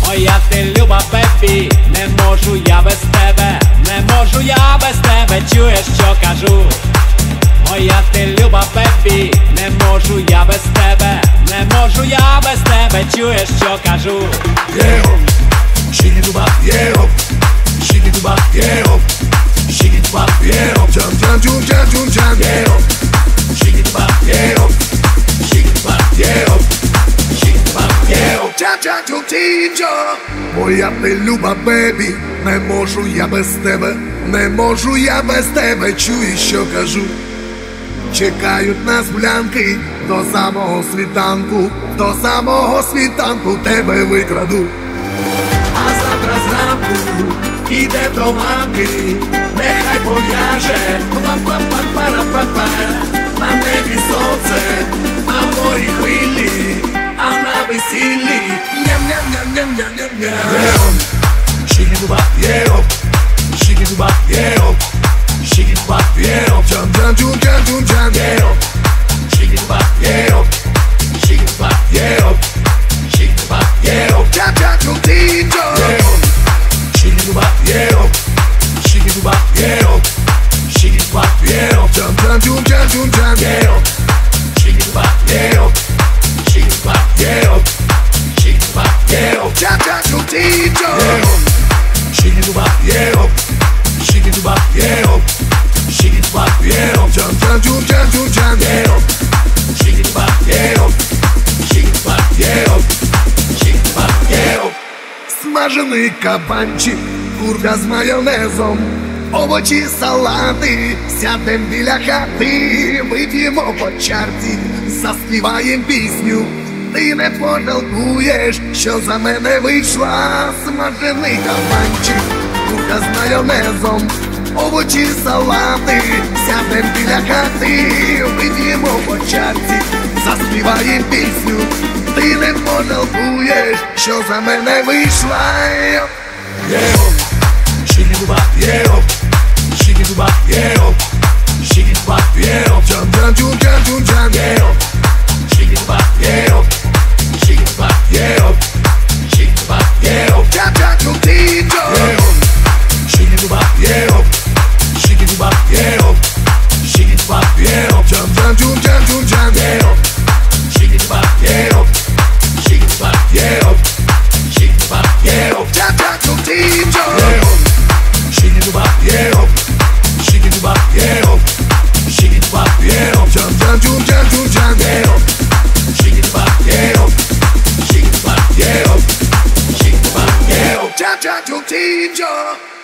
Моя ти люба бебі, не можу я без тебе, не можу я без тебе, чуєш, що кажу? Моя ти люба бебі, не можу я без тебе, не можу я без тебе, чуєш, що кажу? Єго, шігідуба, єго, шігідуба, єго, шігідуба, єго, джам-джам-джум-джам-джум-джам, єго, шігідуба, єго, шігідуба, єго, шігідуба, єго, джам-джам-джум-джам-джам. Моя ти люба бебі, не можу я без тебе, не можу я без тебе, чуєш, що кажу? Чекають нас гулянки до самого світанку, до самого світанку тебе викраду. А завтра зранку іде до мамки, нехай пов'яже па-па-па-па-па-па. На небі сонце, а в морі хвилі, а на весіллі ням-ням-ням-ням-ням-ням. Шігідуба, єго, шігідуба, єго, шігідуба, єго, джам-джам-джум-джам-джум-джам, єго, шігідуба, єго, шігідуба, єго, шігідуба, єго, джам-джам-джум-джам-джам, єго, шігідуба, єго, шігідуба, єго, шігідуба, єго, джам-джам-джум-джам-джум-джам, єго, шігідуба, єго, шігідуба, єго, шігідуба, єго, джам-джам-джум-джам-джам, єго, шігідуба, єго, шігідуба, єго, шігідуба, єго, джам-джам-джум-джам-джум-джам, єго, шігідуба, єго, шігідуба, єго, шігідуба, єго. Смажений кабанчик, курка з майонезом, овочі, салати, сядем біля хати, вип'ємо по чарці, заспіваєм пісню. Ти не пожалкуєш, що за мене вийшла. Смажений кабанчик, курка з майонезом, овочі, салати, сядем біля хати, вип'ємо по чарці, заспіваєм пісню. Ти не пожалкуєш, що за мене вийшла. Єго, шігідуба, єго, шігідуба, єго, шігідуба, єго, джам-джам-джум-джам-джум-джам, єго, шігідуба, єго, шігідуба, єго, шігідуба, єго, джам-джам-джум-джам-джам, єго, шігідуба, єго, шігідуба, єго, шігідуба, єго, джам-джам-джум-джам-джум-джам, єго, шігідуба, єго, шігідуба, єго, шігідуба, єго, джам-джам-джум-джам-джам, єго, шігідуба, єго, шігідуба, єго, шігідуба, єго, джам-джам-джум-джам-джум-джам, єго, шігідуба, єго, шігідуба, єго, шігідуба, єго, джам-джам-джум-джам-джам.